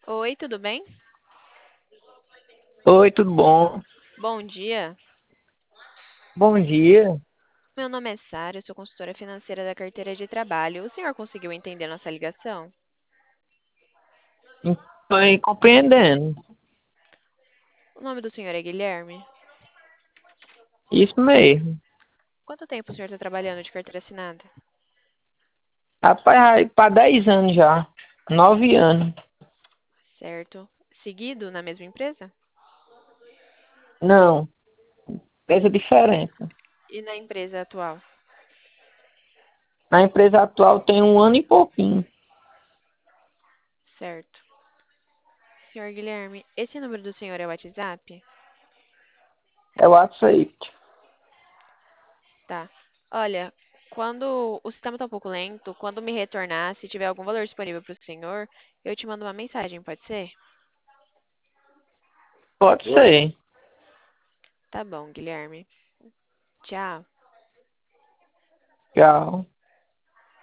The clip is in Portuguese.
Oi, tudo bem? Oi, tudo bom? Bom dia. Bom dia. Meu nome é Sara, eu sou consultora financeira da carteira de trabalho. O senhor conseguiu entender nossa ligação? Estou aí compreendendo. O nome do senhor é Guilherme? Isso mesmo. Quanto tempo o senhor está trabalhando de carteira assinada? Rapaz, aí para 10 anos já. 9 anos. Certo. Seguido na mesma empresa? Não, empresa diferente. E na empresa atual? Na empresa atual tem um ano e pouquinho. Certo. Senhor Guilherme, esse número do senhor é o WhatsApp? É o WhatsApp. Tá. Olha, quando o sistema está um pouco lento, quando me retornar, se tiver algum valor disponível para o senhor, eu te mando uma mensagem, pode ser? Pode ser. Tá bom, Guilherme. Tchau. Tchau.